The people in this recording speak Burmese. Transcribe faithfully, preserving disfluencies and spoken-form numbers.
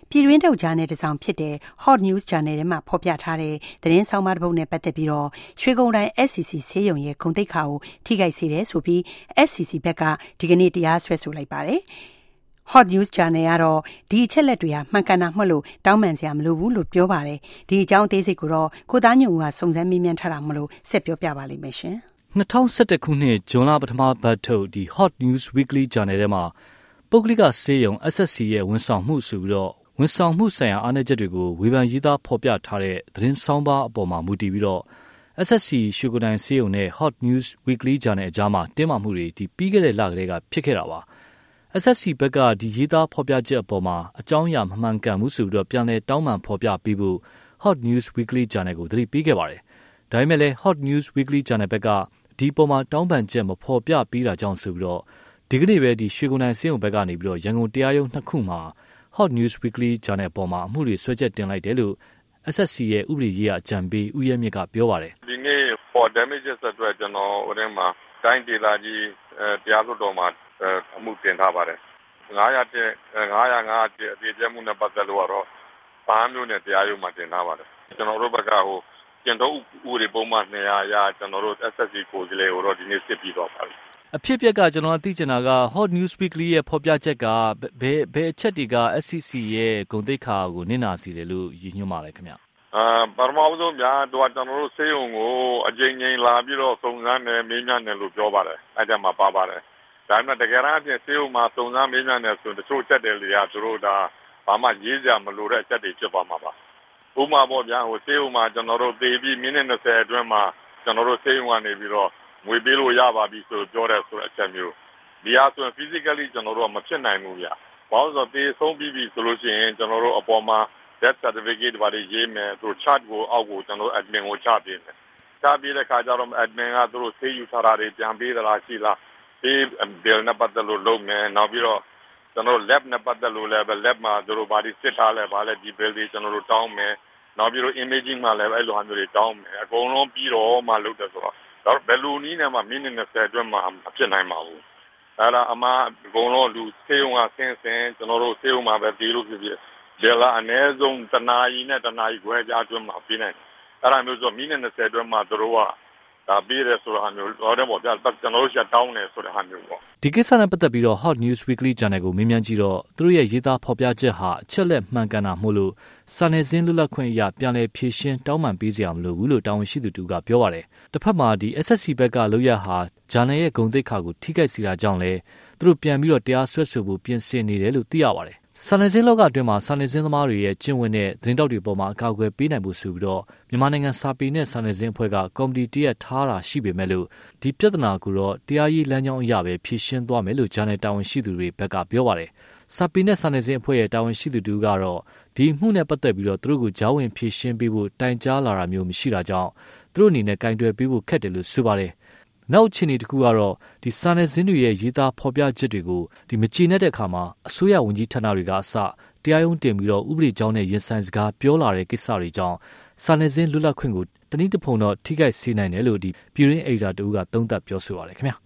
ပြည်တွင်းထုတ်ဂျာနယ်တစ်စောင်ဖြစ်တဲ့ Hot News Journal ထဲမှာဖော်ပြထားတဲ့သတင်းဆောင်မတစ်ပုဒ်နဲ့ပတ်သက်ပြီးတော့ရွှေဂုံတိုင်း S C C ဆေးရုံရဲ့ဂုဏ်သိက္ခာကိုထိခိုက်စေတယ်ဆိုပြီး S C C ဘက်ကဒီကနေ့တရားစွဲဆိုလိုက်ပါတယ်။ Hot News Journal ကတော့ဒီအချက်လက်တွေဟာမှန်ကန်တာမှလို့တောင်းပန်စရာမလိုဘူးလို့ပြောပါတယ်။ဒီအကြောင်းအသေးစိတ်ကိုတော့ကိုသားညုံကစုံစမ်းမေးမြန်းထားတာမလို့ဆက်ပြောပြပါလိမ့်မယ်ရှင်။၂၀၁၁ခုနှစ်ဇွန်လပထမပတ်ထုတ်ဒီ Hot News Weekly Journal ထဲမှာပုဂ္ဂလိကဆေးရုံ S S C ရဲ့ဝန်ဆောင်မှုဆိုပြီးတော့ဝန်ဆောင်မှုဆိုင်ရာအားနည်းချက်တွေကိုဝေဖန်ရေးသားဖော်ပြထားတဲ့သတင်းဆောင်းပါးအပေါ်မှာမူတည်ပြီးတော့ S S C ရွှေဂုံတိုင်းဆေးရုံနဲ့ Hot News Weekly Journal အကြားမှာတင်းမာမှုတွေဒီပြီးခဲ့တဲ့လကတည်းကဖြစ်ခဲ့တာပါ။ S S C ဘက်ကဒီရေးသားဖော်ပြချက်အပေါ်မှာအကြောင်းအရာမမှန်ကန်မှုဆိုပြီးတော့ပြန်လည်တောင်းပန်ဖော်ပြပေးဖို့ Hot News Weekly Journal ကိုသတိပေးခဲ့ပါတယ်။ဒါပေမဲ့လည်း Hot News Weekly Journal ဘက်ကဒီပေါ်မှာတောင်းပန်ချက်မဖော်ပြပေးတာကြောင့်ဆိုပြီးတော့ဒီကနေ့ပဲဒီရွှေဂုံတိုင်းဆေးရုံဘက်ကနေပြီးတော့ရန်ကုန်တရားရုံးနှစ်ခုမှာ Hot News Weekly Journal ပေါ်မှာအမှုတွေဆွဲချက်တင်လိုက်တယ်လို့ S S C ရဲ့ဥပဒေရေးရာအကြံပေးဦးရဲမြင့်ကပြောပါတယ်။ဒီနေ့ for damages အတွက်ကျွန်တော်ဟိုထဲမှာတိုင်းဒေသကြီးတရားလွှတ်တော်မှာအမှုတင်ထားပါတယ်။၅၀၁ ၅၀၅အပြည့်အကျမှုနဲ့ပတ်သက်လို့ကတော့ဘာမျိုးနဲ့တရားရုံးမှာတင်ထားပါတယ်။ကျွန်တော်တို့ဘက်ကဟိုကျင့်တော်ဥပဒေပုံမှန်၂၀၀ရာကျွန်တော်တို့ S S C ကိုယ်စားလှယ်ကိုတော့ဒီနေ့စစ်ပြီးတော့ပါပြီ။အဖြစ်အပျက်ကကျွန်တော်သိချင်တာက Hot News Weekly ရဲ့ဖော်ပြချက်ကဘယ်ဘယ်အချက်တွေက S C C ရဲ့ဂုဏ်သိက္ခာကိုနစ်နာစေတယ်လို့ရည်ညွှန်းပါလဲခင်ဗျ။အာပထမဆုံးများတော့ကျွန်တော်တို့ဆေးရုံကိုအကြိမ်ကြိမ်လာပြီးတော့စုံစမ်းတယ်မေးမြန်းတယ်လို့ပြောပါတယ်။အဲ့ဒါမှပါပါတယ်။ဒါပေမဲ့တကယ်တမ်းအပြင်ဆေးရုံမှာစုံစမ်းမေးမြန်းတယ်ဆိုတချို့ချက်တယ်လေကသူတို့ဒါဘာမှရေးကြမလို့တဲ့အချက်တွေဖြစ်သွားမှာပါ။ဥပမာပေါ့ဗျာဟိုဆေးရုံမှာကျွန်တော်တို့သေပြီးမိနစ်၂၀အတွင်းမှာကျွန်တော်တို့ဆေးရုံကနေပြီးတော့ငွေပေးလို့ရပါပြီဆိုပြောတယ်ဆိုတဲ့အချက်မျိုးဒီအားဆိုရင် physically ကျွန်တော်တို့မဖြစ်နိုင်ဘူးဗျာ။ဘာလို့ဆိုတော့သေဆုံးပြီးပြီဆိုလို့ရှိရင်ကျွန်တော်တို့အပေါ်မှာ death certificate ဘာတွေရေးမယ်သူ chart ကိုအောက်ကိုကျွန်တော်တို့ admin ကိုချပေးမယ်။ချပေးတဲ့ခါကျတော့ admin ကသူတို့ဆေးယူထားတာတွေပြန်ပေးသလားရှိလားဒီ bill နဲ့ပတ်သက်လို့လုပ်မယ်နောက်ပြီးတော့ကျွန်တော်တို့ lab နဲ့ပတ်သက်လို့လည်း lab မှာသူတို့ဘာတွေစစ်ထားလဲဘာလဲဒီ bill တွေကျွန်တော်တို့တောင်းမယ်နောက်ပြီးတော့ imaging မှာလည်းအဲ့လိုဟာမျိုးတွေတောင်းမယ်အကုန်လုံးပြီးတော့မှလုပ်တယ်ဆိုတော့ဒါဘယ်လိုနည်းနဲ့မှမိနစ်၂၀အတွင်းမှာမဖြစ်နိုင်ပါဘူးအဲ့ဒါအမှအကုန်လုံးလူဆေးရုံကဆင်းဆင်းကျွန်တော်တို့ဆေးရုံမှာပဲပြီးလို့ဖြစ်ဖြစ်ဒီကအနည်းဆုံးတနာရီနဲ့တနာရီခွဲကြားအတွင်းမှာပြီးနိုင်အဲ့ဒါမျိုးဆိုမိနစ်၂၀အတွင်းမှာသူတို့ကဒါပြီးရဲဆိုတော့မျိုးတော့ပေါ့ဗျာကျွန်တော်တို့ချက်တောင်းတယ်ဆိုတဲ့ဟာမျိုးပေါ့ဒီကိစ္စနဲ့ပတ်သက်ပြီးတော့ Hot News Weekly Journal ကိုမေးမြန်းကြည့်တော့သူတို့ရဲ့ရေးသားဖော်ပြချက်ဟာအချက်လက်မှန်ကန်တာမို့လို့စာနယ်ဇင်းလွတ်လပ်ခွင့်အရပြန်လည်ဖြည့်ရှင်းတောင်းပန်ပေးစရာမလိုဘူးလို့တာဝန်ရှိသူတူကပြောပါတယ်တစ်ဖက်မှာဒီ S S C ဘက်ကလုပ်ရဟာ Journal ရဲ့ဂုဏ်သိက္ခာကိုထိခိုက်စေတာကြောင့်လဲသူတို့ပြန်ပြီးတော့တရားစွဲဆိုဖို့ပြင်ဆင်နေတယ်လို့သိရပါတယ်စာနယ်ဇင်းလောကအတွင်းမှာစာနယ်ဇင်းသမားတွေရဲ့ကျင့်ဝတ်နဲ့သတင်းတောက်တွေပေါ်မှာအကာအကွယ်ပေးနိုင်ဖို့ဆိုပြီးတော့မြန်မာနိုင်ငံစာပေနဲ့စာနယ်ဇင်းအဖွဲ့ကကော်မတီတရက်ထားတာရှိပေမဲ့လို့ဒီပြဿနာကိုတော့တရားရေးလမ်းကြောင်းအရပဲဖြေရှင်းသွားမယ်လို့ဂျာနယ်တာဝန်ရှိသူတွေဘက်ကပြောပါတယ်။စာပေနဲ့စာနယ်ဇင်းအဖွဲ့ရဲ့တာဝန်ရှိသူတို့ကတော့ဒီမှုနဲ့ပတ်သက်ပြီးတော့သူတို့ကိုကြားဝင်ဖြေရှင်းပေးဖို့တိုင်ကြားလာတာမျိုးမရှိတာကြောင့်သူတို့အနေနဲ့ကင်တွယ်ပေးဖို့ခက်တယ်လို့ဆိုပါတယ်။နောက်အခြေအနေတစ်ခုကတော့ဒီစာနယ်ဇင်းတွေရဲ့ရေးသားဖော်ပြချက်တွေကိုဒီမကျေနပ်တဲ့အခါမှာအစိုးရဝန်ကြီးဌာနတွေကအစတရားရုံးတင်ပြီးတော့ဥပဒေကြောင်းနဲ့ရင်ဆိုင်စကားပြောလာတဲ့ကိစ္စတွေကြောင့်စာနယ်ဇင်းလွတ်လပ်ခွင့်ကိုတနည်းတစ်ဖုံတော့ထိခိုက်စေနိုင်တယ်လို့ဒီပြည်ရင်းအေဒါတူကသုံးသပ်ပြောဆိုပါတယ်ခင်ဗျာ